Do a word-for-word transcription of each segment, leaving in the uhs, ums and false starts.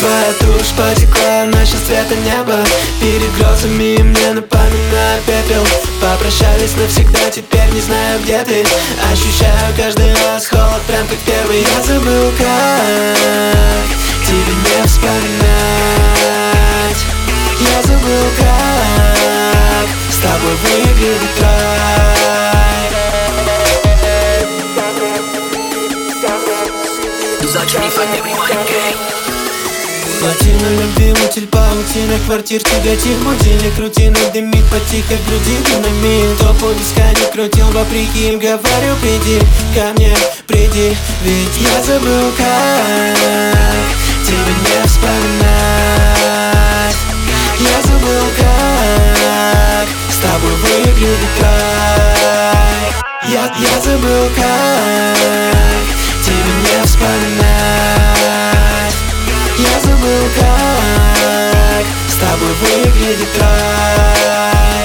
Твоя тушь потекла, наше цвета неба. Перед грозами мне напоминает пепел. Попрощались навсегда, теперь не знаю, где ты. Ощущаю каждый раз холод, прям как первый. Я забыл, как тебе не вспоминать. Я забыл, как с тобой выглядит рай. Плотина любимый тель, паутина квартир, тяготит будильник, рутина дымит по тихой груди динамит. Кто по виска не крутил, вопреки им говорю, приди ко мне, приди. Ведь я забыл, как тебе не вспоминать. Я забыл, как с тобой выглядит рай. Я, я забыл, как тебе не вспоминать. Я забыл, как с тобой выглядит рай.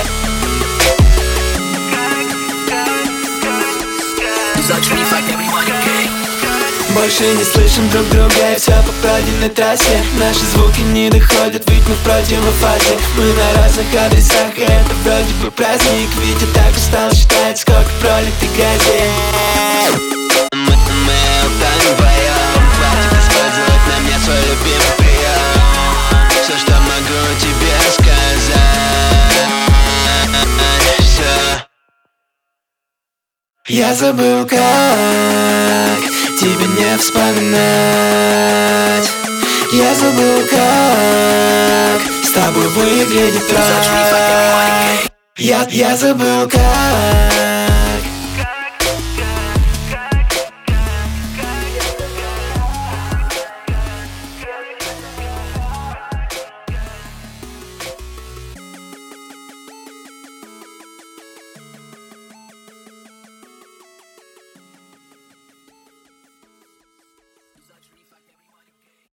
Больше не слышим друг друга, и все по пройденной трассе. Наши звуки не доходят, ведь мы в противофазе. Мы на разных адресах, и это вроде бы праздник. Ведь я так устал считать, сколько пролитой грязи. Мы, мы утонем вдвоем. Хватит использовать на мне свой любимый прием. Все, что могу тебе сказать, все. Я забыл, как тебе не вспоминать. Я забыл, как с тобой выглядит рай. Я, я забыл, как